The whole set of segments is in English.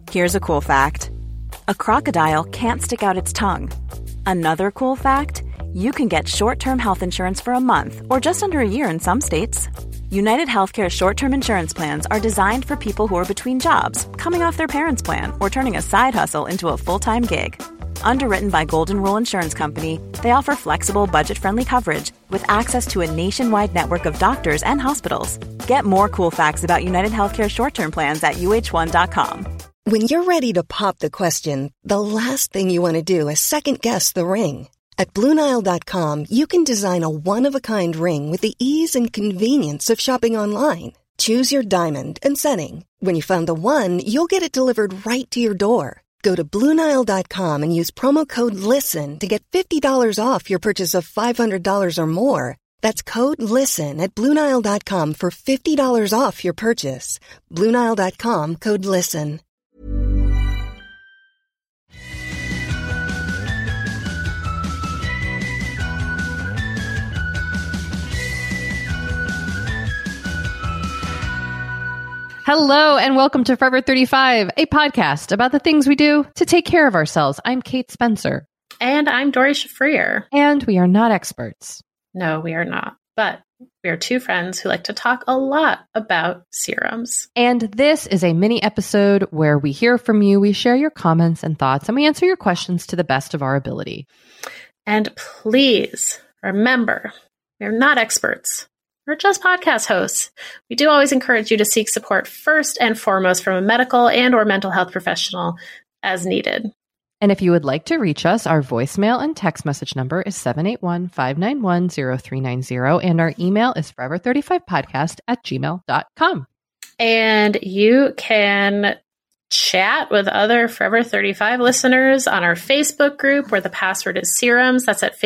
Here's a cool fact. A crocodile can't stick out its tongue. Another cool fact, you can get short-term health insurance for a month or just under a year in some states. United Healthcare short-term insurance plans are designed for people who are between jobs, coming off their parents' plan, or turning a side hustle into a full-time gig. Underwritten by Golden Rule Insurance Company, they offer flexible, budget-friendly coverage with access to a nationwide network of doctors and hospitals. Get more cool facts about United Healthcare short-term plans at uh1.com. When you're ready to pop the question, the last thing you want to do is second-guess the ring. At BlueNile.com, you can design a one-of-a-kind ring with the ease and convenience of shopping online. Choose your diamond and setting. When you find the one, you'll get it delivered right to your door. Go to BlueNile.com and use promo code LISTEN to get $50 off your purchase of $500 or more. That's code LISTEN at BlueNile.com for $50 off your purchase. BlueNile.com, code LISTEN. Hello and welcome to Forever 35, a podcast about the things we do to take care of ourselves. I'm Kate Spencer. And I'm Dory Shafrir. And we are not experts. No, we are not. But we are two friends who like to talk a lot about serums. And this is a mini episode where we hear from you, we share your comments and thoughts, and we answer your questions to the best of our ability. And please remember, we are not experts. We're just podcast hosts. We do always encourage you to seek support first and foremost from a medical and or mental health professional as needed. And if you would like to reach us, our voicemail and text message number is 781-591-0390, and our email is forever35podcast@gmail.com. And you can chat with other Forever 35 listeners on our Facebook group where the password is serums. That's at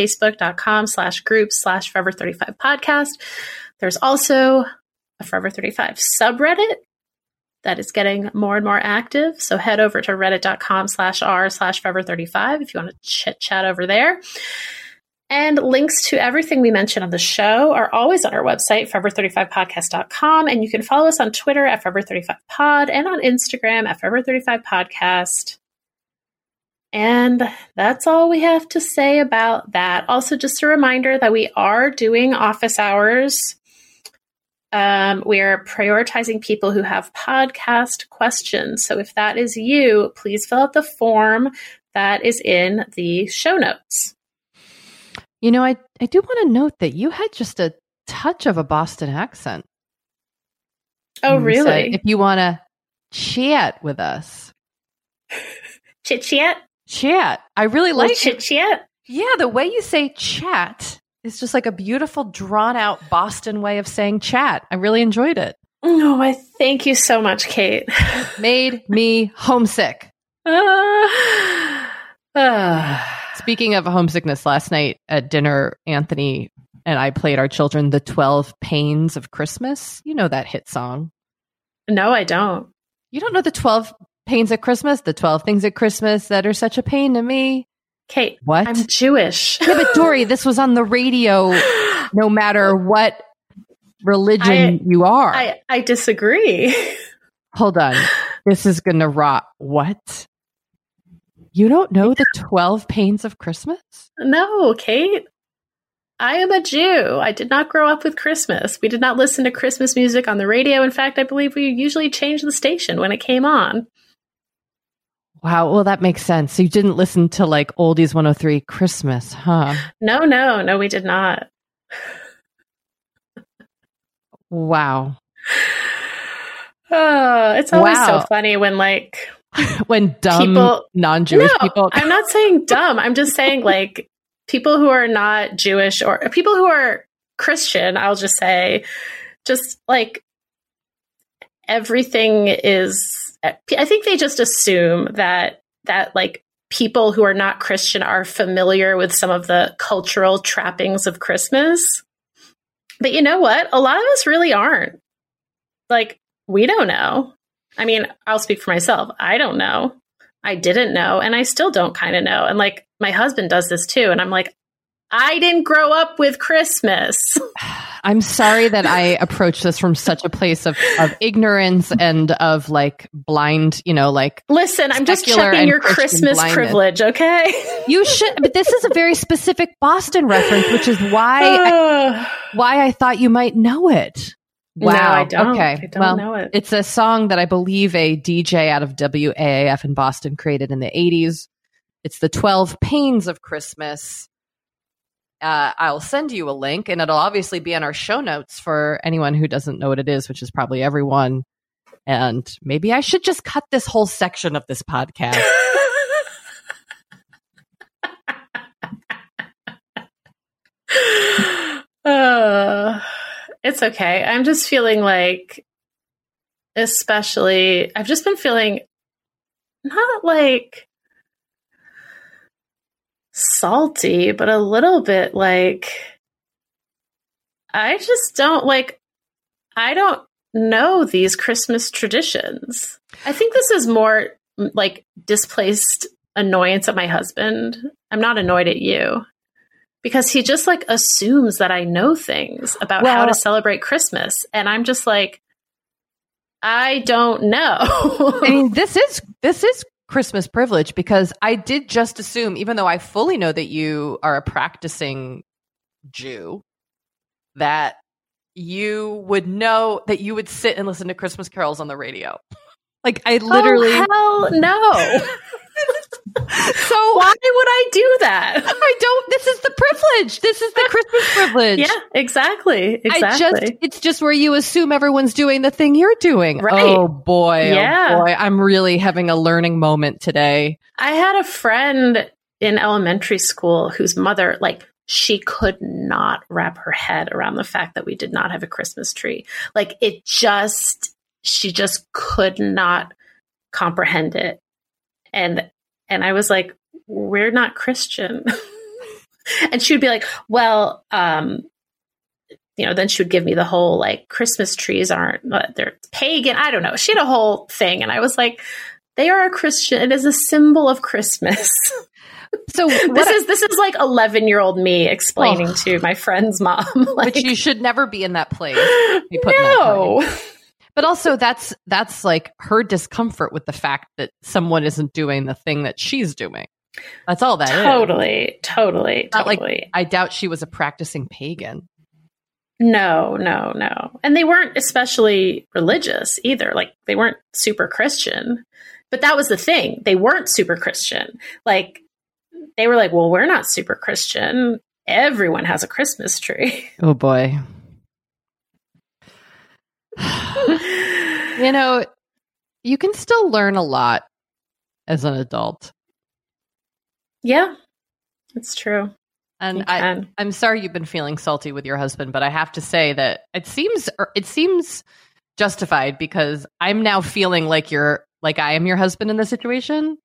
facebook.com/group/Forever35podcast. There's also a Forever 35 subreddit that is getting more and more active. So head over to reddit.com/r/Forever35 if you want to chit-chat over there. And links to everything we mention on the show are always on our website, forever35podcast.com. And you can follow us on Twitter at Forever35pod and on Instagram at Forever35podcast. And that's all we have to say about that. Also, just a reminder that we are doing office hours. We are prioritizing people who have podcast questions. So if that is you, please fill out the form that is in the show notes. You know, I do want to note that you had just a touch of a Boston accent. Oh, really? If you want to chat with us. Chit-chat? Chat. I really like chit-chat? Yeah, the way you say chat is just like a beautiful, drawn-out Boston way of saying chat. I really enjoyed it. Oh, I thank you so much, Kate. Made me homesick. Speaking of homesickness, last night at dinner, Anthony and I played our children The 12 Pains of Christmas. You know that hit song. No, I don't. You don't know the 12 Pains of Christmas? The 12 things at Christmas that are such a pain to me? Kate, what? I'm Jewish. Yeah, but Dory, this was on the radio no matter what religion you are. I disagree. Hold on. This is going to rot. What? You don't know the 12 Pains of Christmas? No, Kate. I am a Jew. I did not grow up with Christmas. We did not listen to Christmas music on the radio. In fact, I believe we usually changed the station when it came on. Wow. Well, that makes sense. So you didn't listen to like Oldies 103 Christmas, huh? No, we did not. Wow. Oh, it's always so funny when like when dumb people, non-Jewish people. I'm not saying dumb. I'm just saying like people who are not Jewish or people who are Christian, I'll just say, just like everything is, I think they just assume that like people who are not Christian are familiar with some of the cultural trappings of Christmas. But you know what? A lot of us really aren't. Like, we don't know. I mean, I'll speak for myself. I don't know. I didn't know. And I still don't kind of know. And like, my husband does this too. And I'm like, I didn't grow up with Christmas. I'm sorry that I approach this from such a place of ignorance and of like blind, like. Listen, I'm just checking your Christmas privilege, okay? You should, but this is a very specific Boston reference, which is why I thought you might know it. Wow. No, I don't. Okay. I don't know it. It's a song that I believe a DJ out of WAAF in Boston created in the 80s. It's the 12 Pains of Christmas. I'll send you a link, and it'll obviously be in our show notes for anyone who doesn't know what it is, which is probably everyone. And maybe I should just cut this whole section of this podcast. It's okay. I'm just feeling like, I've just been feeling not like salty, but a little bit like, I just don't I don't know these Christmas traditions. I think this is more like displaced annoyance at my husband. I'm not annoyed at you. Because he just like assumes that I know things about how to celebrate Christmas. And I'm just like, I don't know. I mean, this is Christmas privilege, because I did just assume, even though I fully know that you are a practicing Jew, that you would know that you would sit and listen to Christmas carols on the radio. Like, I literally... Oh, hell no. So why would I do that? I don't. This is the privilege. This is the Christmas privilege. Yeah, exactly. It's just where you assume everyone's doing the thing you're doing. Right. Oh boy. Yeah. Oh boy. I'm really having a learning moment today. I had a friend in elementary school whose mother, like, she could not wrap her head around the fact that we did not have a Christmas tree. Like, she just could not comprehend it. And I was like, we're not Christian. And she would be like, well, then she would give me the whole, like, Christmas trees they're pagan. I don't know. She had a whole thing. And I was like, they are a Christian. It is a symbol of Christmas. So this is like 11-year-old me explaining to my friend's mom. Like, which you should never be in that place. Be put in that place. But also that's like her discomfort with the fact that someone isn't doing the thing that she's doing. That's all that is. Totally. Like, I doubt she was a practicing pagan. No. And they weren't especially religious either. Like, they weren't super Christian. But that was the thing. They weren't super Christian. Like, they were like, well, we're not super Christian. Everyone has a Christmas tree. Oh, boy. You can still learn a lot as an adult. Yeah, it's true. And I'm sorry you've been feeling salty with your husband, but I have to say that it seems justified, because I'm now feeling like I am your husband in this situation.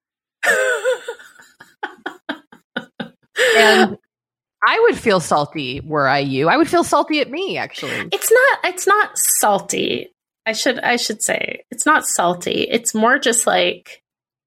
And I would feel salty were I you. I would feel salty at me, actually. It's not salty. I should say it's not salty. It's more just like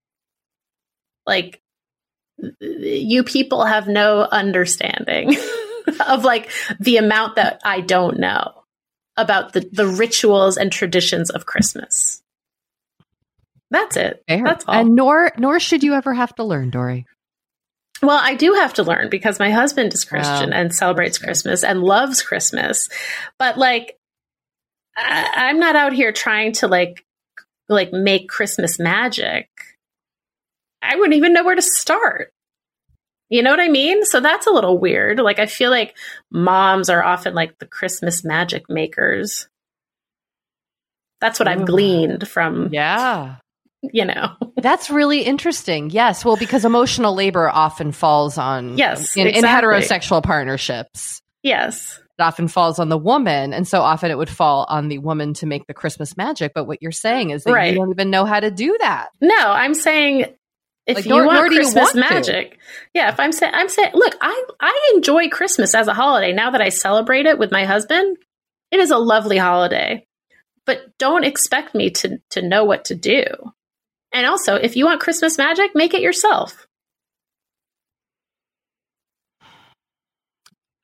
you people have no understanding of like the amount that I don't know about the rituals and traditions of Christmas. That's it. Fair. That's all. And nor should you ever have to learn, Dory. Well, I do have to learn, because my husband is Christian and celebrates Christmas and loves Christmas. But like, I'm not out here trying to like make Christmas magic. I wouldn't even know where to start. You know what I mean? So that's a little weird. Like, I feel like moms are often like the Christmas magic makers. That's what I've gleaned from. Yeah. That's really interesting. Yes. Well, because emotional labor often falls on, in heterosexual partnerships. Yes. It often falls on the woman. And so often it would fall on the woman to make the Christmas magic. But what you're saying is that you don't even know how to do that. No, I'm saying if you want Christmas magic. Yeah. If I'm saying, look, I enjoy Christmas as a holiday. Now that I celebrate it with my husband, it is a lovely holiday. But don't expect me to know what to do. And also, if you want Christmas magic, make it yourself.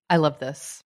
I love this.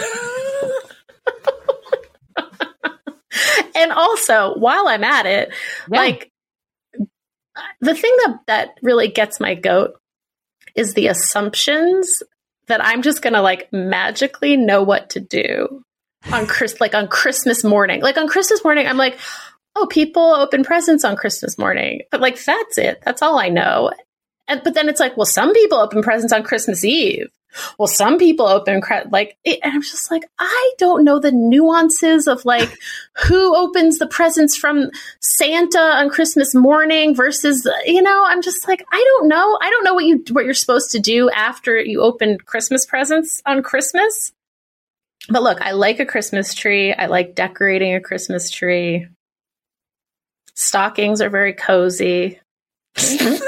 And also, while I'm at it, like the thing that really gets my goat is the assumptions that I'm just going to like magically know what to do on Christmas morning. Like on Christmas morning, I'm like, oh, people open presents on Christmas morning. But like, that's it. That's all I know. But then it's like, well, some people open presents on Christmas Eve. Well, some people open and I'm just like, I don't know the nuances of like who opens the presents from Santa on Christmas morning versus, I'm just like, I don't know. I don't know what you're supposed to do after you open Christmas presents on Christmas. But look, I like a Christmas tree. I like decorating a Christmas tree. Stockings are very cozy. That's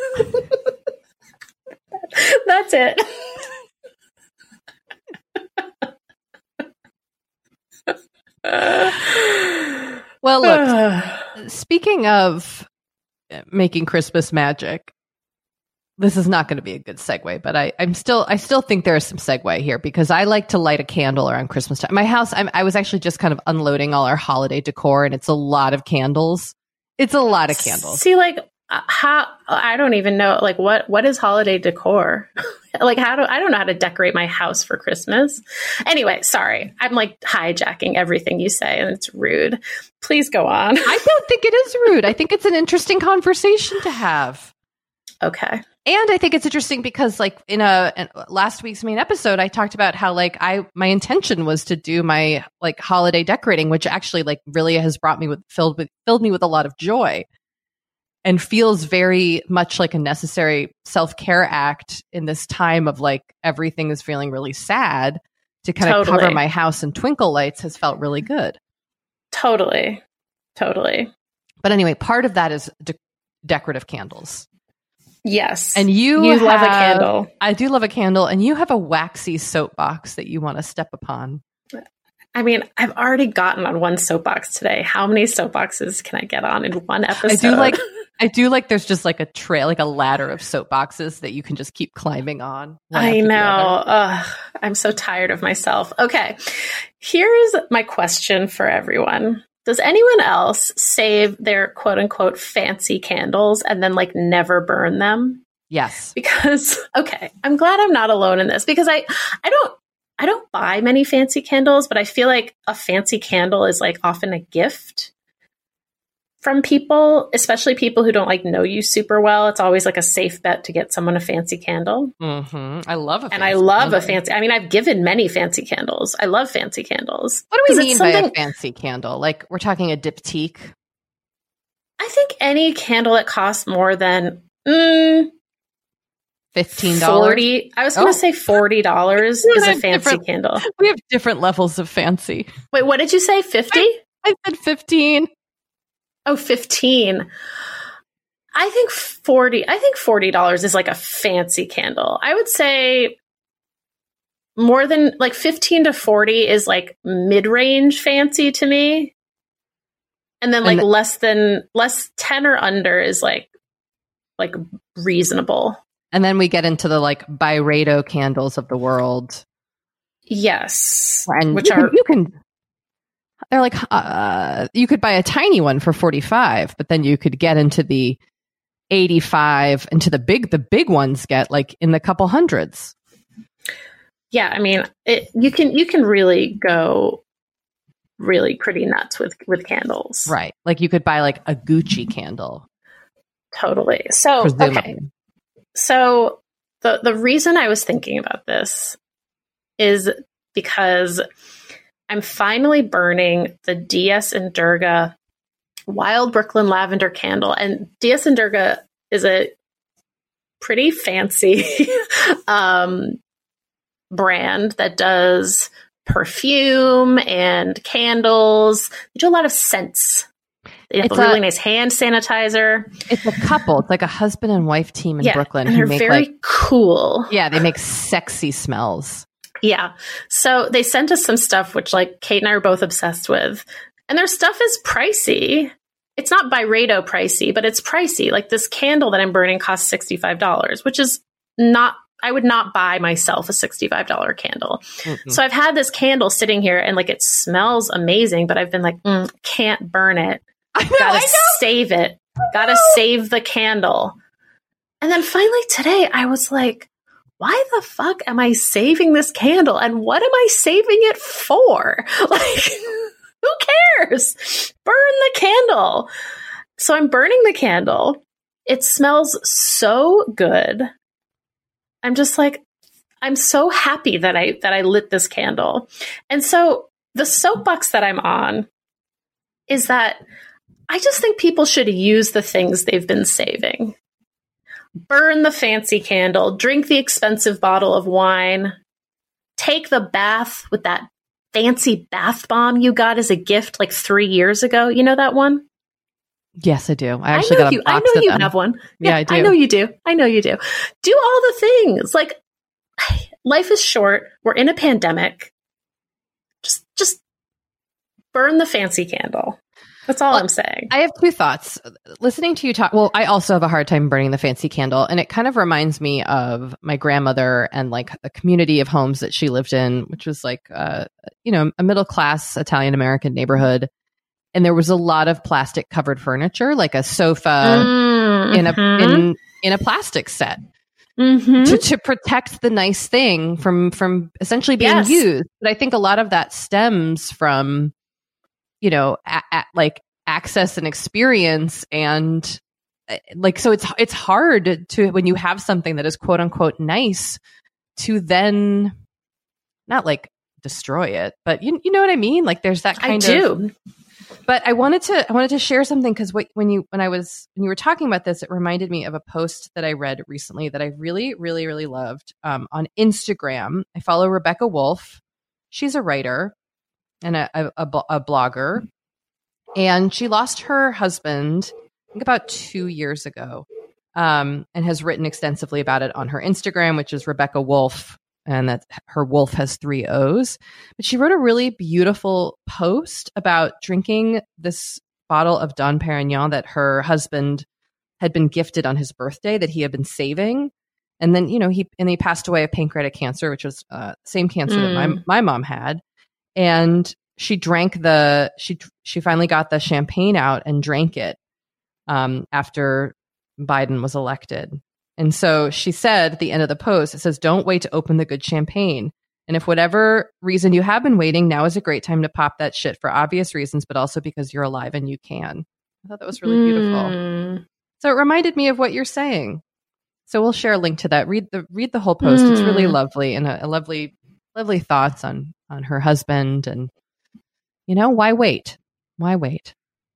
it. Well, look, speaking of making Christmas magic, this is not going to be a good segue, but I still think there is some segue here because I like to light a candle around Christmas time. My house, I was actually just kind of unloading all our holiday decor, and it's a lot of candles. It's a lot of candles. See, like, how, I don't even know, like, what is holiday decor? Like, I don't know how to decorate my house for Christmas. Anyway, sorry. I'm like hijacking everything you say and it's rude. Please go on. I don't think it is rude. I think it's an interesting conversation to have. Okay. And I think it's interesting because like in last week's main episode, I talked about how like my intention was to do my like holiday decorating, which actually like really has filled me with a lot of joy. And feels very much like a necessary self-care act in this time of like everything is feeling really sad. To kind of cover my house in twinkle lights has felt really good. Totally. But anyway, part of that is decorative candles. Yes. And you love a candle. I do love a candle. And you have a waxy soapbox that you want to step upon. I mean, I've already gotten on one soapbox today. How many soapboxes can I get on in one episode? I do like there's just like a trail, like a ladder of soapboxes that you can just keep climbing on. I know. I'm so tired of myself. Okay. Here's my question for everyone. Does anyone else save their quote unquote fancy candles and then like never burn them? Yes. Because, okay, I'm glad I'm not alone in this because I don't buy many fancy candles, but I feel like a fancy candle is like often a gift from people, especially people who don't like know you super well. It's always like a safe bet to get someone a fancy candle. Mm-hmm. I love a fancy candle. And I love a fancy, I mean, I've given many fancy candles. I love fancy candles. What do we mean by a fancy candle? Like we're talking a diptyque? I think any candle that costs more than $15. $40. I was going to say $40 is a fancy candle. We have different levels of fancy. Wait, what did you say? 50? I said 15. Oh, 15. I think $40 is like a fancy candle. I would say more than like 15 to 40 is like mid-range fancy to me. And then like less 10 or under is like reasonable. And then we get into the like Byredo candles of the world. Yes. And they're like, you could buy a tiny one for $45, but then you could get into the $85, into the big ones get like in the couple hundreds. Yeah. I mean, you can really go really pretty nuts with candles. Right. Like you could buy like a Gucci candle. Totally. So, presumably. Okay. So the reason I was thinking about this is because I'm finally burning the DS and Durga Wild Brooklyn Lavender candle. And DS and Durga is a pretty fancy brand that does perfume and candles. They do a lot of scents. They have a really nice hand sanitizer. It's a couple. It's like a husband and wife team in Brooklyn. And they're very cool. Yeah, they make sexy smells. Yeah. So they sent us some stuff, which like Kate and I are both obsessed with. And their stuff is pricey. It's not Byredo pricey, but it's pricey. Like this candle that I'm burning costs $65, which is not I would not buy myself a $65 candle. Mm-hmm. So I've had this candle sitting here and like it smells amazing, but I've been like, can't burn it. Gotta save it. Gotta save the candle. And then finally today I was like, why the fuck am I saving this candle? And what am I saving it for? Like, who cares? Burn the candle. So I'm burning the candle. It smells so good. I'm just like, I'm so happy that I lit this candle. And so the soapbox that I'm on is that I just think people should use the things they've been saving. Burn the fancy candle, drink the expensive bottle of wine, take the bath with that fancy bath bomb you got as a gift like 3 years ago. You know that one? Yes, I do. I actually got a box I know of you them. have one. Yeah, I do. I know you do. Do all the things. Like, life is short. We're in a pandemic. Just burn the fancy candle. That's all I'm saying. I have two thoughts. Listening to you talk, well, I also have a hard time burning the fancy candle. And it kind of reminds me of my grandmother and like a community of homes that she lived in, which was like, a middle-class Italian-American neighborhood. And there was a lot of plastic covered furniture, like a sofa in a plastic set to protect the nice thing from essentially being used. But I think a lot of that stems from, like access and experience, and like, so it's hard to, when you have something that is quote unquote nice, to then not like destroy it, but you know what I mean? Like there's that kind of. But I wanted to share something, because when you were talking about this, it reminded me of a post that I read recently that I really, really, really loved on Instagram. I follow Rebecca Wolf. She's a writer and a blogger, and she lost her husband, I think about 2 years ago, and has written extensively about it on her Instagram, which is Rebecca Wolf. And that her wolf has 3 O's. But she wrote a really beautiful post about drinking this bottle of Dom Perignon that her husband had been gifted on his birthday, that he had been saving. And then, he passed away of pancreatic cancer, which was same cancer that my mom had. And she drank she finally got the champagne out and drank it after Biden was elected. And so she said at the end of the post, it says, "Don't wait to open the good champagne. And if whatever reason you have been waiting, now is a great time to pop that shit for obvious reasons, but also because you're alive and you can." I thought that was really beautiful. So it reminded me of what you're saying. So we'll share a link to that. Read the whole post. It's really lovely, and a lovely, lovely thoughts on her husband. And, why wait? Why wait?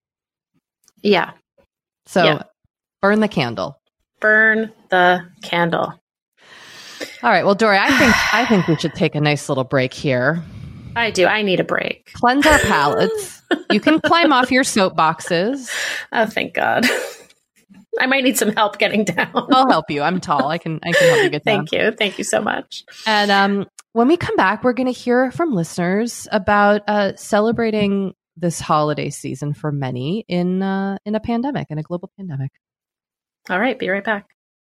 Yeah. So burn the candle. Burn the candle. All right. Well, Dory, I think we should take a nice little break here. I do. I need a break. Cleanse our palates. You can climb off your soapboxes. Oh, thank God. I might need some help getting down. I'll help you. I'm tall. I can help you get down. Thank you. Thank you so much. And when we come back, we're going to hear from listeners about celebrating this holiday season for many in a pandemic, in a global pandemic. All right, be right back.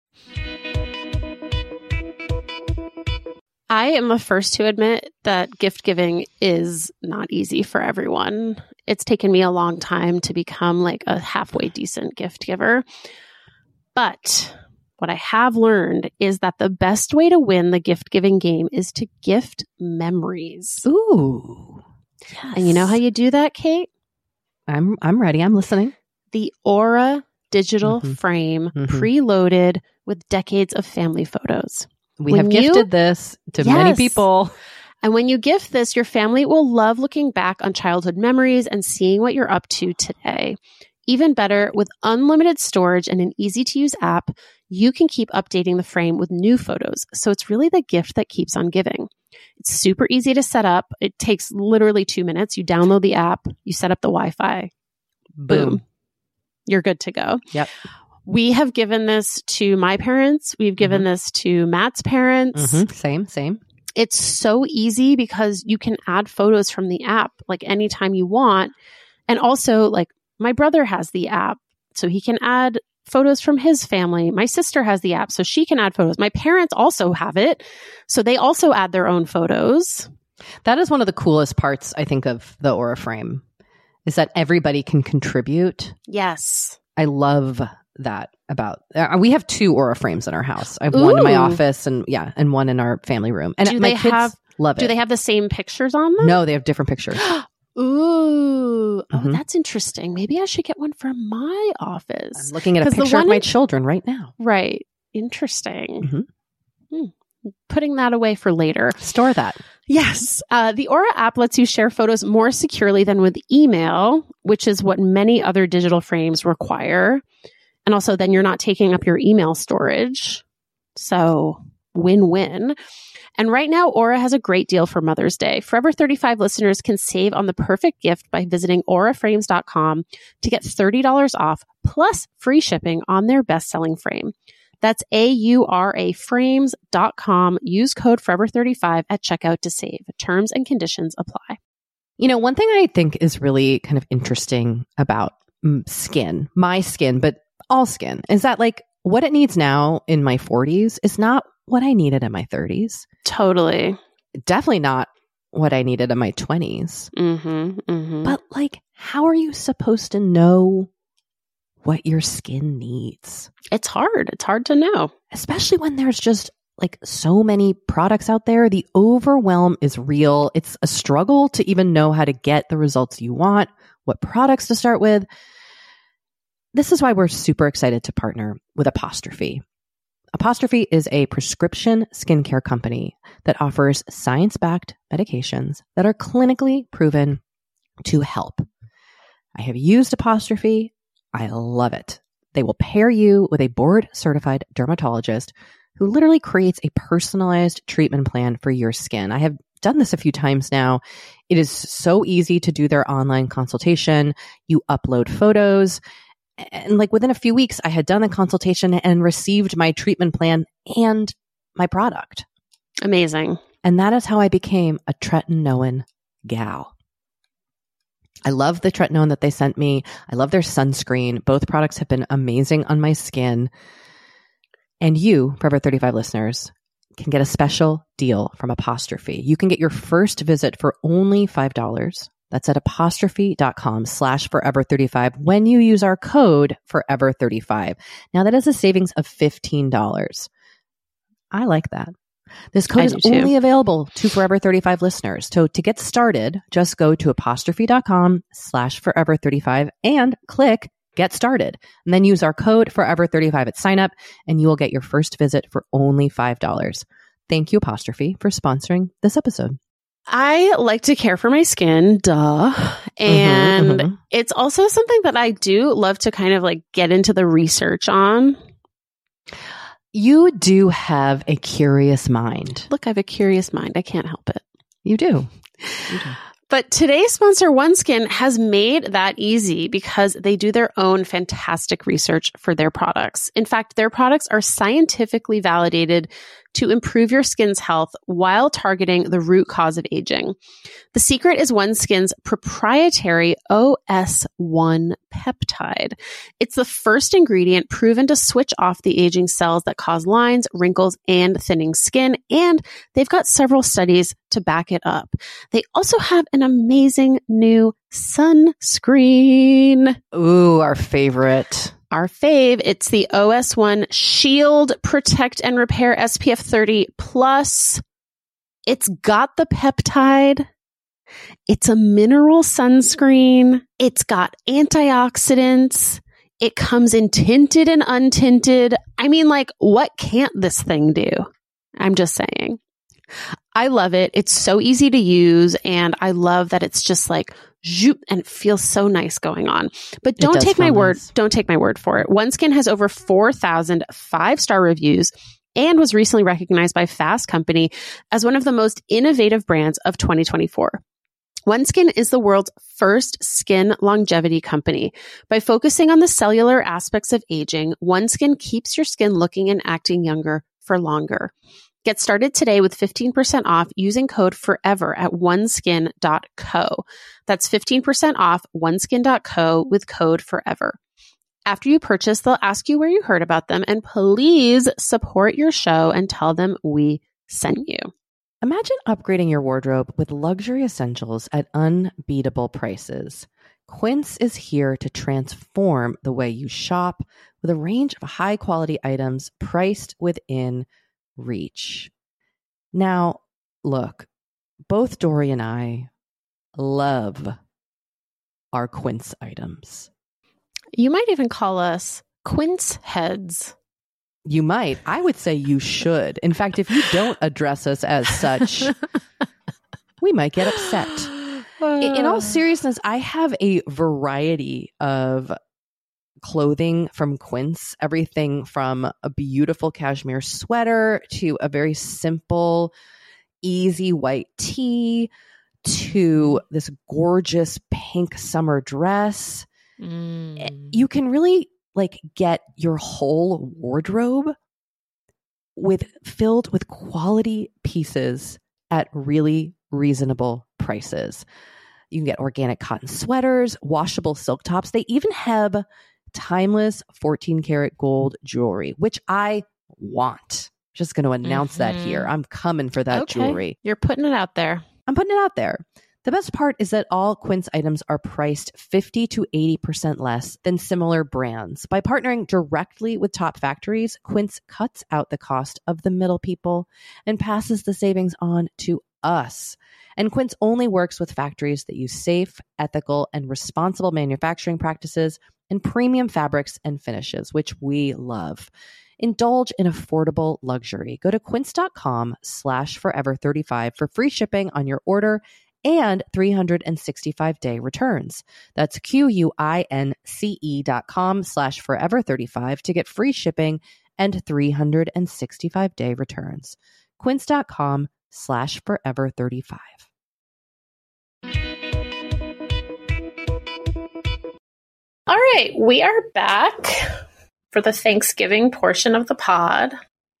I am the first to admit that gift giving is not easy for everyone. It's taken me a long time to become like a halfway decent gift giver. But what I have learned is that the best way to win the gift giving game is to gift memories. Ooh. Yes. And you know how you do that, Kate? I'm ready. I'm listening. The Aura digital frame preloaded with decades of family photos. We have gifted this to many people. And when you gift this, your family will love looking back on childhood memories and seeing what you're up to today. Even better, with unlimited storage and an easy-to-use app, you can keep updating the frame with new photos. So it's really the gift that keeps on giving. It's super easy to set up. It takes literally 2 minutes. You download the app, you set up the Wi-Fi. Boom. You're good to go. Yep. We have given this to my parents. We've given this to Matt's parents. Same. It's so easy because you can add photos from the app like anytime you want. And also, like, my brother has the app, so he can add photos from his family. My sister has the app, so she can add photos. My parents also have it, so they also add their own photos. That is one of the coolest parts, I think, of the Aura Frame, is that everybody can contribute. Yes. I love that about, we have 2 Aura Frames in our house. I have one in my office and one in our family room. And my kids love it. Do they have the same pictures on them? No, they have different pictures. Ooh. Oh, that's interesting. Maybe I should get one for my office. I'm looking at a picture of my children right now. Right. Interesting. Putting that away for later. Store that. Yes. The Aura app lets you share photos more securely than with email, which is what many other digital frames require. And also then you're not taking up your email storage. So win-win. And right now, Aura has a great deal for Mother's Day. Forever 35 listeners can save on the perfect gift by visiting auraframes.com to get $30 off plus free shipping on their best-selling frame. That's auraframes.com. Use code Forever35 at checkout to save. Terms and conditions apply. You know, one thing I think is really kind of interesting about skin, my skin, but all skin, is that like what it needs now in my 40s is not what I needed in my 30s. Totally. Definitely not what I needed in my 20s. But like, how are you supposed to know what your skin needs? It's hard. It's hard to know. Especially when there's just like so many products out there. The overwhelm is real. It's a struggle to even know how to get the results you want, what products to start with. This is why we're super excited to partner with Apostrophe. Apostrophe is a prescription skincare company that offers science-backed medications that are clinically proven to help. I have used Apostrophe. I love it. They will pair you with a board-certified dermatologist who literally creates a personalized treatment plan for your skin. I have done this a few times now. It is so easy to do their online consultation. You upload photos. And like within a few weeks, I had done the consultation and received my treatment plan and my product. Amazing. And that is how I became a tretinoin gal. I love the tretinoin that they sent me. I love their sunscreen. Both products have been amazing on my skin. And you, Forever 35 listeners, can get a special deal from Apostrophe. You can get your first visit for only $5. That's at apostrophe.com/forever35 when you use our code forever35. Now that is a savings of $15. I like that. This code is only available to Forever 35 listeners. So to get started, just go to apostrophe.com/forever35 and click Get Started. And then use our code forever35 at sign up and you will get your first visit for only $5. Thank you, Apostrophe, for sponsoring this episode. I like to care for my skin, duh. And it's also something that I do love to kind of like get into the research on. You do have a curious mind. Look, I have a curious mind. I can't help it. You do. But today's sponsor, OneSkin, has made that easy because they do their own fantastic research for their products. In fact, their products are scientifically validated to improve your skin's health while targeting the root cause of aging. The secret is OneSkin's proprietary OS1 peptide. It's the first ingredient proven to switch off the aging cells that cause lines, wrinkles, and thinning skin, and they've got several studies to back it up. They also have an amazing new sunscreen. Ooh, our favorite. Our fave. It's the OS1 Shield Protect and Repair SPF 30 Plus. It's got the peptide. It's a mineral sunscreen. It's got antioxidants. It comes in tinted and untinted. I mean, like, what can't this thing do? I'm just saying. I love it. It's so easy to use. And I love that it's just like, zoop, and it feels so nice going on. But don't take my word. Don't take my word for it. OneSkin has over 4,000 5-star reviews and was recently recognized by Fast Company as one of the most innovative brands of 2024. OneSkin is the world's first skin longevity company. By focusing on the cellular aspects of aging, OneSkin keeps your skin looking and acting younger for longer. Get started today with 15% off using code FOREVER at oneskin.co. That's 15% off oneskin.co with code FOREVER. After you purchase, they'll ask you where you heard about them, and please support your show and tell them we sent you. Imagine upgrading your wardrobe with luxury essentials at unbeatable prices. Quince is here to transform the way you shop with a range of high-quality items priced within reach. Now, look, both Dory and I love our Quince items. You might even call us Quince heads. You might. I would say you should. In fact, if you don't address us as such, we might get upset. In all seriousness, I have a variety of clothing from Quince, everything from a beautiful cashmere sweater to a very simple, easy white tee to this gorgeous pink summer dress. You can really get your whole wardrobe filled with quality pieces at really reasonable prices. You can get organic cotton sweaters, washable silk tops. They even have timeless 14 karat gold jewelry, which I want. Just going to announce that here. I'm coming for that jewelry. You're putting it out there. I'm putting it out there. The best part is that all Quince items are priced 50 to 80% less than similar brands. By partnering directly with top factories, Quince cuts out the cost of the middle people and passes the savings on to us. And Quince only works with factories that use safe, ethical, and responsible manufacturing practices and premium fabrics and finishes, which we love. Indulge in affordable luxury. Go to quince.com/forever35 for free shipping on your order and 365-day returns. That's QUINCE.com/forever35 to get free shipping and 365-day returns. Quince.com/forever35. All right, we are back for the Thanksgiving portion of the pod.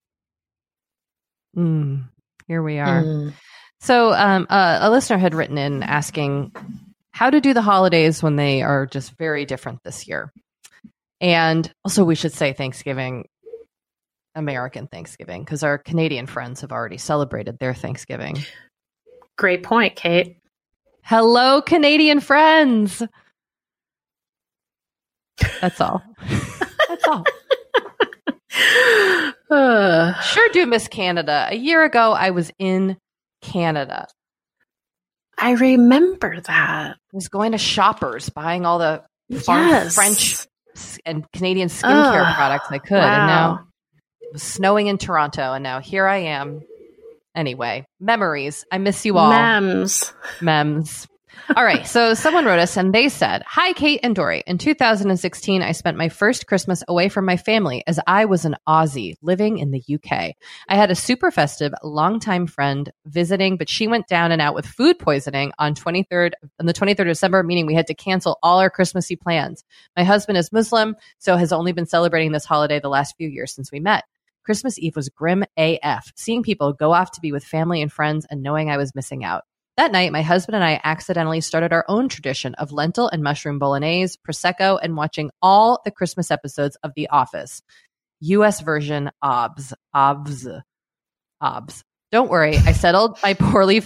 Here we are. So a listener had written in asking how to do the holidays when they are just very different this year. And also we should say Thanksgiving, American Thanksgiving, because our Canadian friends have already celebrated their Thanksgiving. Great point, Kate. Hello, Canadian friends. That's all. That's all. Sure do miss Canada. A year ago, I was in Canada. I remember that. I was going to Shoppers, buying all the French and Canadian skincare products I could. Wow. And now it was snowing in Toronto, and now here I am. Anyway, memories. I miss you all. Mems. All right. So someone wrote us and they said, "Hi, Kate and Dory. In 2016, I spent my first Christmas away from my family as I was an Aussie living in the UK. I had a super festive, longtime friend visiting, but she went down and out with food poisoning on the 23rd of December, meaning we had to cancel all our Christmassy plans. My husband is Muslim, so has only been celebrating this holiday the last few years since we met. Christmas Eve was grim AF, seeing people go off to be with family and friends and knowing I was missing out. That night, my husband and I accidentally started our own tradition of lentil and mushroom bolognese, Prosecco, and watching all the Christmas episodes of The Office. U.S. version, OBS. Don't worry, I settled my poorly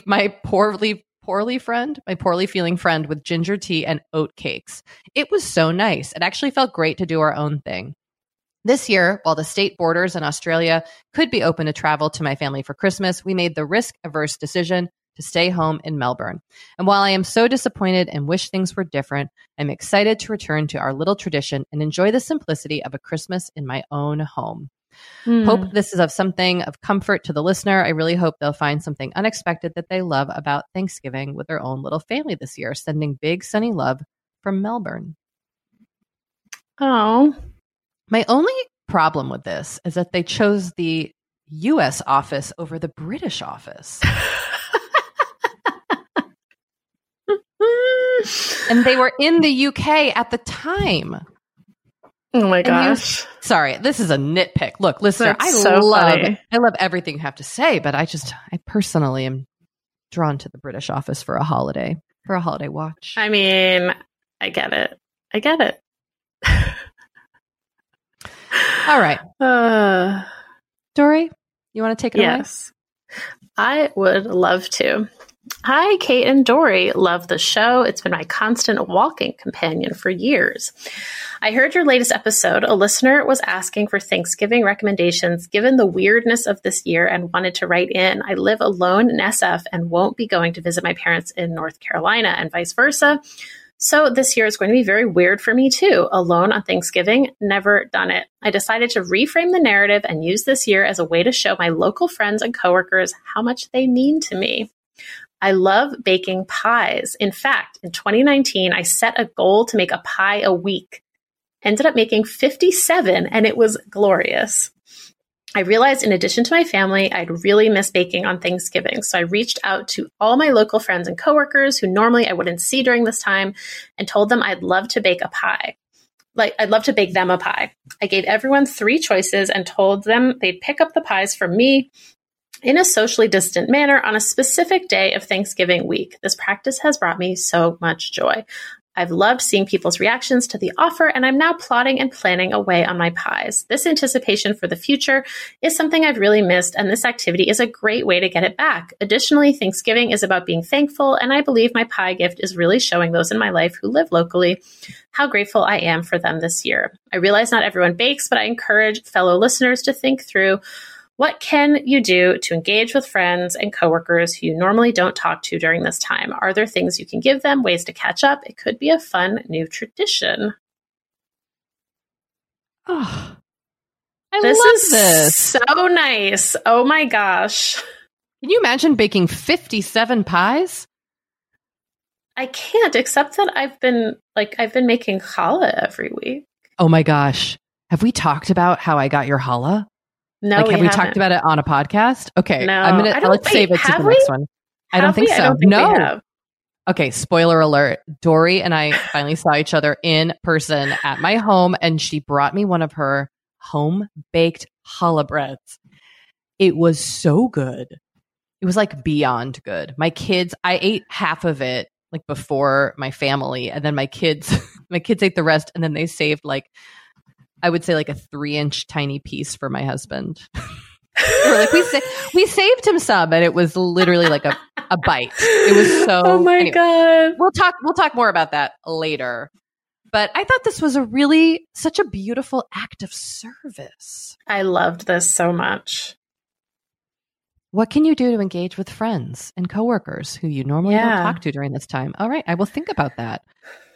feeling friend with ginger tea and oat cakes. It was so nice. It actually felt great to do our own thing. This year, while the state borders in Australia could be open to travel to my family for Christmas, we made the risk-averse decision to stay home in Melbourne. And while I am so disappointed and wish things were different, I'm excited to return to our little tradition and enjoy the simplicity of a Christmas in my own home. Hope this is of something of comfort to the listener. I really hope they'll find something unexpected that they love about Thanksgiving with their own little family this year. Sending big sunny love from Melbourne." Oh. My only problem with this is that they chose the U.S. office over the British office. And they were in the UK at the time. Oh my gosh. Sorry, this is a nitpick. Look, listener, That's I love everything you have to say, but I personally am drawn to the British office for a holiday watch. I mean, I get it. All right. Dory, you want to take it away? Yes, I would love to. Hi, Kate and Dory. Love the show. It's been my constant walking companion for years. I heard your latest episode. A listener was asking for Thanksgiving recommendations given the weirdness of this year and wanted to write in. I live alone in SF and won't be going to visit my parents in North Carolina and vice versa. So this year is going to be very weird for me too. Alone on Thanksgiving, never done it. I decided to reframe the narrative and use this year as a way to show my local friends and coworkers how much they mean to me. I love baking pies. In fact, in 2019, I set a goal to make a pie a week. Ended up making 57, and it was glorious. I realized in addition to my family, I'd really miss baking on Thanksgiving. So I reached out to all my local friends and coworkers who normally I wouldn't see during this time and told them I'd love to bake a pie. I'd love to bake them a pie. I gave everyone 3 choices and told them they'd pick up the pies from me in a socially distant manner on a specific day of Thanksgiving week. This practice has brought me so much joy. I've loved seeing people's reactions to the offer, and I'm now plotting and planning away on my pies. This anticipation for the future is something I've really missed, and this activity is a great way to get it back. Additionally, Thanksgiving is about being thankful, and I believe my pie gift is really showing those in my life who live locally how grateful I am for them this year. I realize not everyone bakes, but I encourage fellow listeners to think through what can you do to engage with friends and coworkers who you normally don't talk to during this time? Are there things you can give them, ways to catch up? It could be a fun new tradition. Oh, I love this. So nice. Oh my gosh. Can you imagine baking 57 pies? I can't, except that I've been making challah every week. Oh my gosh. Have we talked about how I got your challah? No, have we talked about it on a podcast? Okay, no, let's save it to the next one. I don't think so. No. Okay, spoiler alert. Dory and I finally saw each other in person at my home, and she brought me one of her home-baked challah breads. It was so good. It was like beyond good. My kids, I ate half of it like before my family, and then my kids ate the rest, and then they saved I would say like a 3-inch tiny piece for my husband. we saved him some, and it was literally like a bite. It was so. Oh my God! We'll talk more about that later. But I thought this was such a beautiful act of service. I loved this so much. What can you do to engage with friends and coworkers who you normally don't talk to during this time? All right, I will think about that.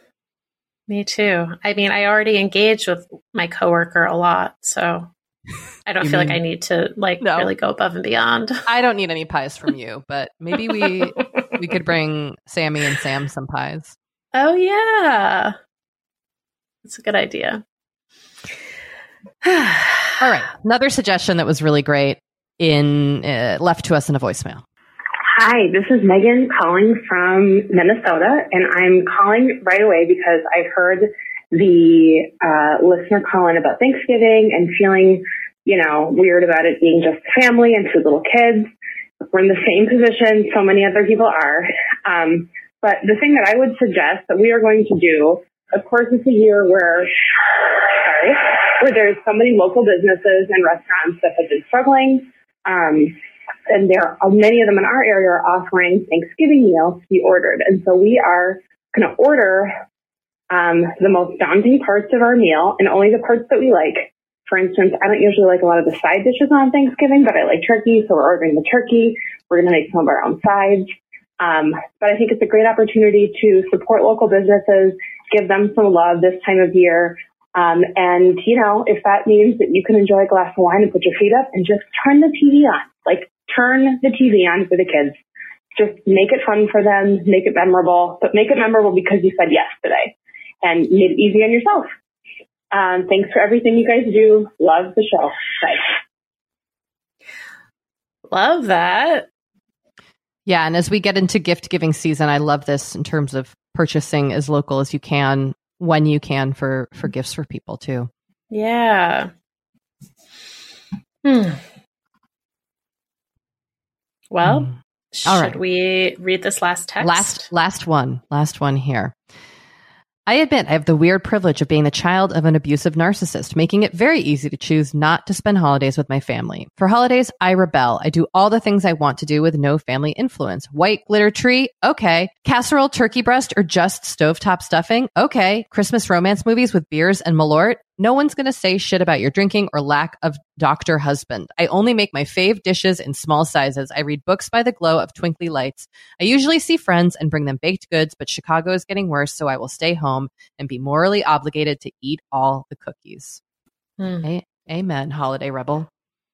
Me too. I mean, I already engage with my coworker a lot, so I don't feel like I need to really go above and beyond. I don't need any pies from you, but maybe we could bring Sammy and Sam some pies. Oh yeah, that's a good idea. All right, another suggestion that was really great left to us in a voicemail. Hi, this is Megan calling from Minnesota, and I'm calling right away because I heard the listener call in about Thanksgiving and feeling, weird about it being just family and 2 little kids. We're in the same position so many other people are. But the thing that I would suggest that we are going to do, of course, it's a year where there's so many local businesses and restaurants that have been struggling. And there are many of them in our area are offering Thanksgiving meals to be ordered. And so we are going to order the most daunting parts of our meal and only the parts that we like. For instance, I don't usually like a lot of the side dishes on Thanksgiving, but I like turkey. So we're ordering the turkey. We're going to make some of our own sides. But I think it's a great opportunity to support local businesses, give them some love this time of year. And, if that means that you can enjoy a glass of wine and put your feet up and just turn the TV on, turn the TV on for the kids. Just make it fun for them, make it memorable, but make it memorable because you said yes today and made it easy on yourself. Thanks for everything you guys do. Love the show. Bye. Love that. Yeah. And as we get into gift giving season, I love this in terms of purchasing as local as you can, when you can for gifts for people too. Yeah. Well, should we read this last text? Last one here. I admit I have the weird privilege of being the child of an abusive narcissist, making it very easy to choose not to spend holidays with my family. For holidays, I rebel. I do all the things I want to do with no family influence. White glitter tree? Okay. Casserole, turkey breast, or just stovetop stuffing? Okay. Christmas romance movies with beers and Malort? No one's going to say shit about your drinking or lack of Dr. Husband. I only make my fave dishes in small sizes. I read books by the glow of twinkly lights. I usually see friends and bring them baked goods, but Chicago is getting worse, so I will stay home and be morally obligated to eat all the cookies. Amen, holiday rebel.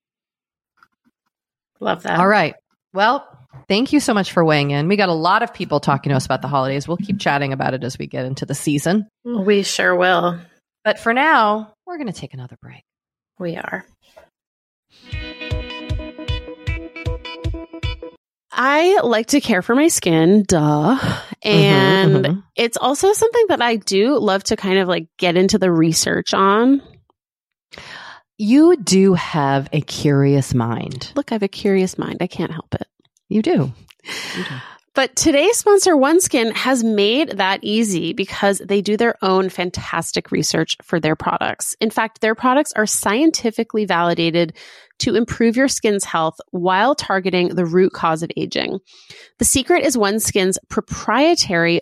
Love that. All right. Well, thank you so much for weighing in. We got a lot of people talking to us about the holidays. We'll keep chatting about it as we get into the season. We sure will. But for now, we're going to take another break. We are. I like to care for my skin, duh. And it's also something that I do love to kind of like get into the research on. You do have a curious mind. Look, I have a curious mind. I can't help it. You do. But today's sponsor, OneSkin, has made that easy because they do their own fantastic research for their products. In fact, their products are scientifically validated to improve your skin's health while targeting the root cause of aging. The secret is OneSkin's proprietary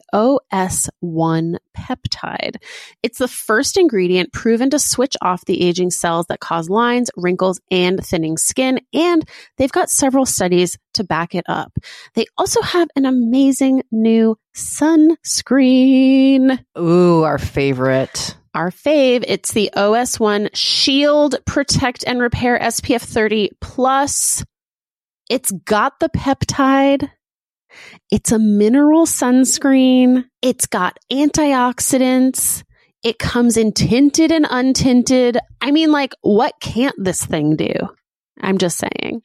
OS1 peptide. It's the first ingredient proven to switch off the aging cells that cause lines, wrinkles, and thinning skin, and they've got several studies to back it up. They also have an amazing new sunscreen. Ooh, our favorite. Our fave, it's the OS1 Shield Protect and Repair SPF 30 Plus. It's got the peptide. It's a mineral sunscreen. It's got antioxidants. It comes in tinted and untinted. I mean, like, what can't this thing do? I'm just saying.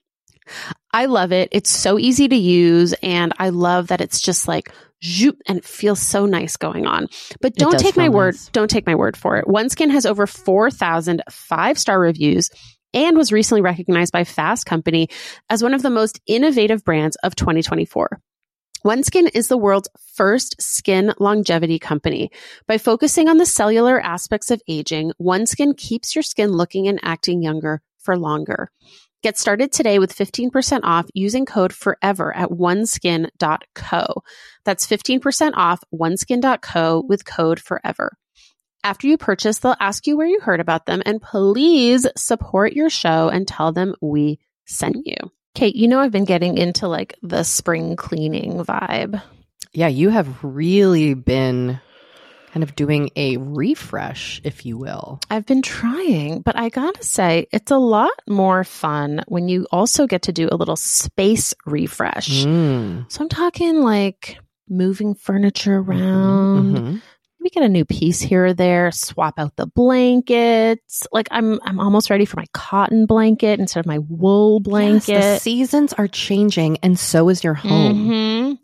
I love it. It's so easy to use, and I love that it's just like zoop, and it feels so nice going on. But don't take my word. Don't take my word for it. OneSkin has over 4,000 5-star reviews and was recently recognized by Fast Company as one of the most innovative brands of 2024. OneSkin is the world's first skin longevity company. By focusing on the cellular aspects of aging, OneSkin keeps your skin looking and acting younger for longer. Get started today with 15% off using code FOREVER at oneskin.co. That's 15% off oneskin.co with code FOREVER. After you purchase, they'll ask you where you heard about them, and please support your show and tell them we sent you. Kate, you know I've been getting into like the spring cleaning vibe. Yeah, you have really been kind of doing a refresh, if you will. I've been trying, but I gotta say, it's a lot more fun when you also get to do a little space refresh. So I'm talking like moving furniture around. We get a new piece here or there, swap out the blankets. Like I'm almost ready for my cotton blanket instead of my wool blanket. Yes, the seasons are changing, and so is your home.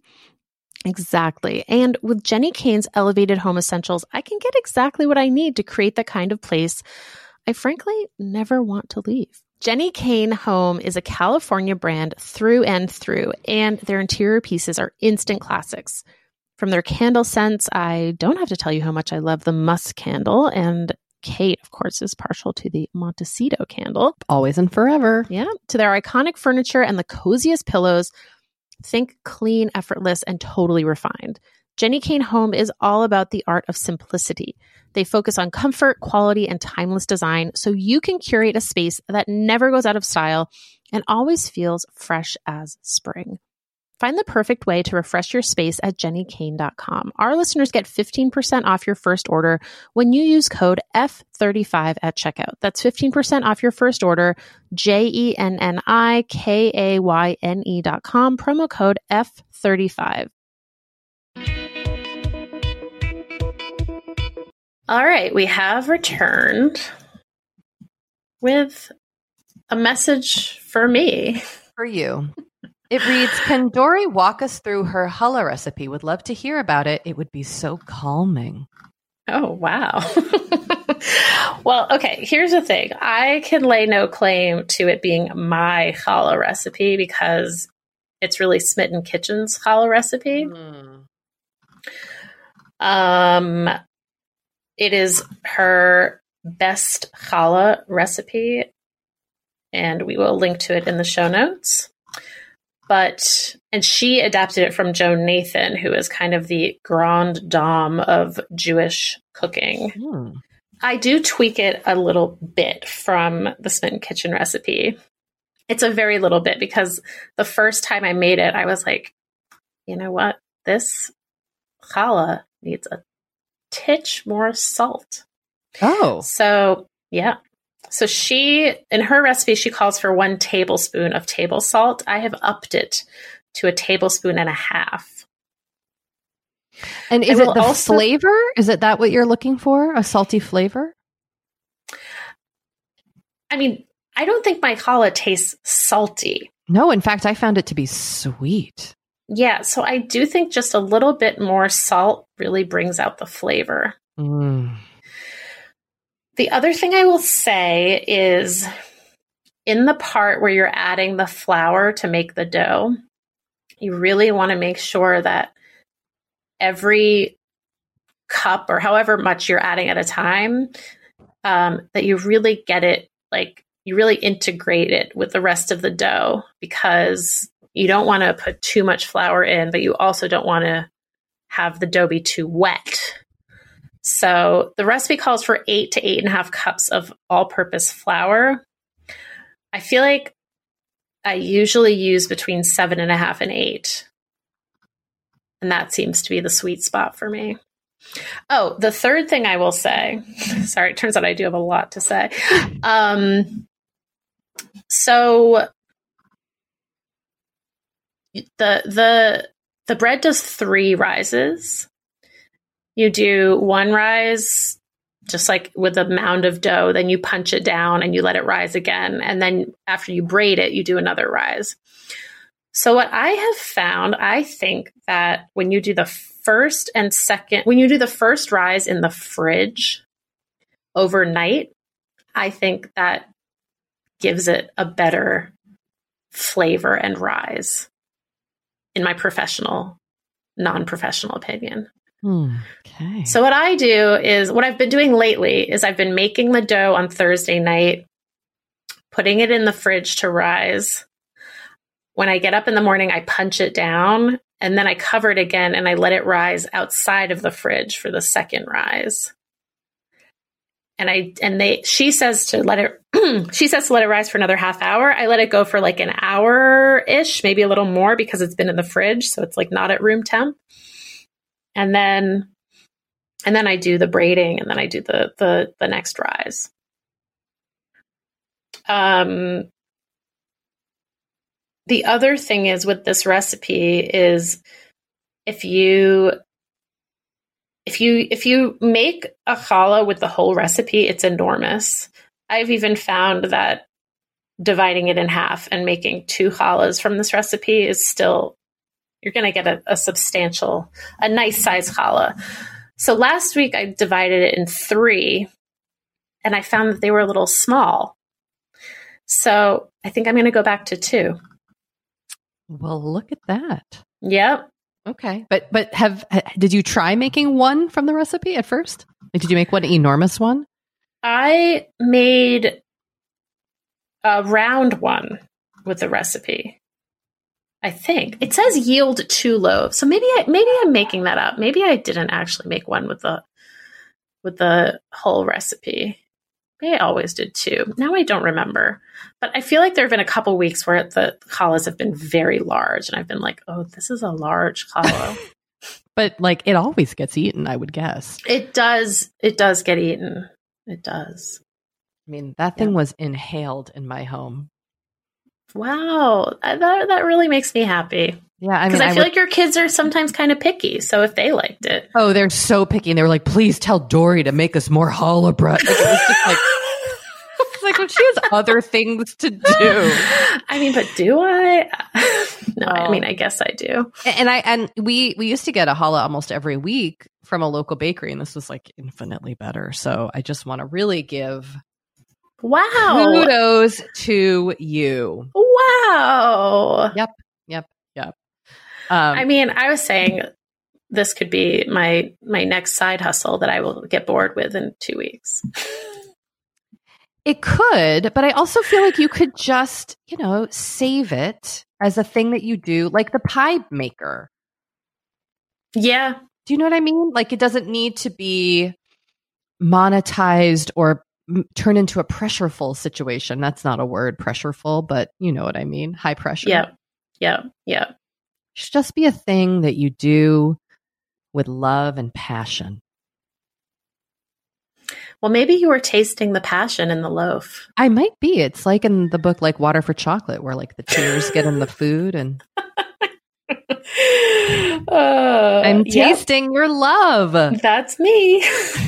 Exactly. And with Jenni Kayne's Elevated Home Essentials, I can get exactly what I need to create the kind of place I frankly never want to leave. Jenni Kayne Home is a California brand through and through, and their interior pieces are instant classics. From their candle scents, I don't have to tell you how much I love the musk candle, and Kate, of course, is partial to the Montecito candle. Always and forever. Yeah. To their iconic furniture and the coziest pillows. Think clean, effortless, and totally refined. Jenni Kayne Home is all about the art of simplicity. They focus on comfort, quality, and timeless design so you can curate a space that never goes out of style and always feels fresh as spring. Find the perfect way to refresh your space at jennikayne.com. Our listeners get 15% off your first order when you use code F35 at checkout. That's 15% off your first order, JENNIKAYNE.com, promo code F35. All right, we have returned with a message for me. For you. It reads, can Dory walk us through her challah recipe? Would love to hear about it. It would be so calming. Oh, wow. Well, okay, here's the thing. I can lay no claim to it being my challah recipe because it's really Smitten Kitchen's challah recipe. It is her best challah recipe, and we will link to it in the show notes. And she adapted it from Joan Nathan, who is kind of the grande dame of Jewish cooking. I do tweak it a little bit from the Smitten Kitchen recipe. It's a very little bit, because the first time I made it, I was like, you know what? This challah needs a titch more salt. Oh. So, yeah. So in her recipe, she calls for 1 tablespoon of table salt. I have upped it to 1.5 tablespoons. And is it the flavor? Is it that what you're looking for? A salty flavor? I mean, I don't think my challah tastes salty. No, in fact, I found it to be sweet. Yeah, so I do think just a little bit more salt really brings out the flavor. The other thing I will say is, in the part where you're adding the flour to make the dough, you really want to make sure that every cup, or however much you're adding at a time, that you really get it, like you really integrate it with the rest of the dough, because you don't want to put too much flour in, but you also don't want to have the dough be too wet. So the recipe calls for 8 to 8.5 cups of all-purpose flour. I feel like I usually use between 7.5 and 8. And that seems to be the sweet spot for me. Oh, the third thing I will say, sorry, it turns out I do have a lot to say. So the bread does 3 rises. You do 1 rise, just like with a mound of dough, then you punch it down and you let it rise again. And then after you braid it, you do another rise. So what I have found, I think that when you do the first rise in the fridge overnight, I think that gives it a better flavor and rise, in my non-professional opinion. Okay. So what I've been doing lately is I've been making the dough on Thursday night, putting it in the fridge to rise. When I get up in the morning, I punch it down, and then I cover it again and I let it rise outside of the fridge for the second rise. She says to let it rise for another half hour. I let it go for like an hour-ish, maybe a little more, because it's been in the fridge, so it's like not at room temp. And then I do the braiding, and then I do the next rise. The other thing is with this recipe is if you make a challah with the whole recipe, it's enormous. I've even found that dividing it in half and making 2 challahs from this recipe is still, you're going to get a nice size challah. So last week I divided it in 3, and I found that they were a little small. So I think I'm going to go back to 2. Well, look at that. Yep. Okay. But did you try making one from the recipe at first? Like, did you make one enormous one? I made a round one with the recipe. I think it says yield 2 loaves. So maybe I'm making that up. Maybe I didn't actually make one with the whole recipe. Maybe I always did 2. Now I don't remember. But I feel like there have been a couple weeks where the challahs have been very large, and I've been like, oh, this is a large challah. But like, it always gets eaten, I would guess. It does get eaten. It does. I mean, that thing was inhaled in my home. Wow. That really makes me happy. Yeah, I mean, because I feel like your kids are sometimes kind of picky. So if they liked it. Oh, they're so picky. And they were like, please tell Dory to make us more challah bread. Like, it was just like, like, well, she has other things to do. I mean, but do I? No, I mean, I guess I do. And we used to get a challah almost every week from a local bakery, and this was like infinitely better. So I just want to really give kudos to you. Wow. Yep. I mean, I was saying this could be my next side hustle that I will get bored with in 2 weeks. It could, but I also feel like you could just, save it as a thing that you do, like the pie maker. Yeah. Do you know what I mean? Like, it doesn't need to be monetized or turn into a pressureful situation. That's not a word, pressureful, but you know what I mean. High pressure. Yeah. It should just be a thing that you do with love and passion. Well, maybe you were tasting the passion in the loaf. I might be. It's like in the book, like Water for Chocolate, where like the tears get in the food and I'm tasting your love. That's me.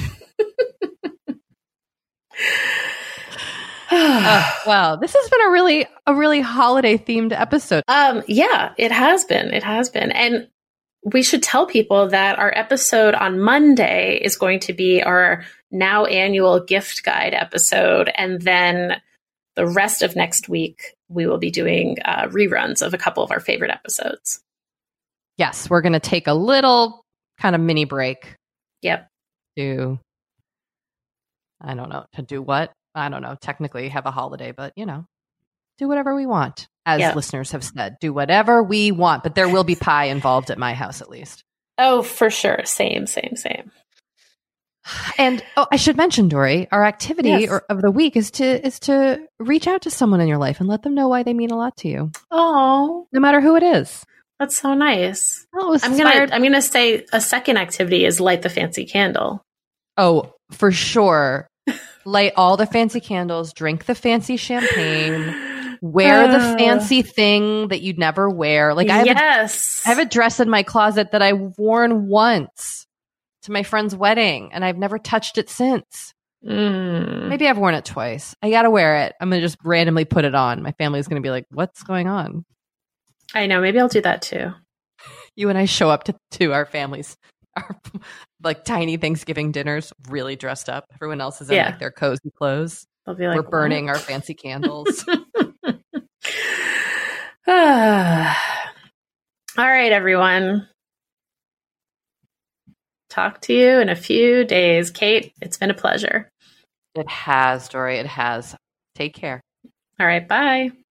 Wow, this has been a really holiday themed episode. Yeah, it has been. And we should tell people that our episode on Monday is going to be our now annual gift guide episode. And then the rest of next week, we will be doing reruns of a couple of our favorite episodes. Yes, we're going to take a little kind of mini break. Yep. To do what? I don't know. Technically have a holiday, but do whatever we want. As listeners have said, do whatever we want, but there will be pie involved at my house at least. Oh, for sure. Same. And I should mention, Dory, our activity of the week is to reach out to someone in your life and let them know why they mean a lot to you. Oh, no matter who it is. That's so nice. Oh, I'm gonna say a second activity is light the fancy candle. Oh, for sure. Light all the fancy candles, drink the fancy champagne, wear the fancy thing that you'd never wear. Like I have a dress in my closet that I've worn once to my friend's wedding, and I've never touched it since. Maybe I've worn it twice. I gotta wear it. I'm gonna just randomly put it on. My family's gonna be like, "What's going on?" I know. Maybe I'll do that too. You and I show up to our families. Our like tiny Thanksgiving dinners, really dressed up. Everyone else is in like their cozy clothes. They'll be like, we're burning our fancy candles. All right, everyone. Talk to you in a few days. Kate, it's been a pleasure. It has, Dory. It has. Take care. All right. Bye.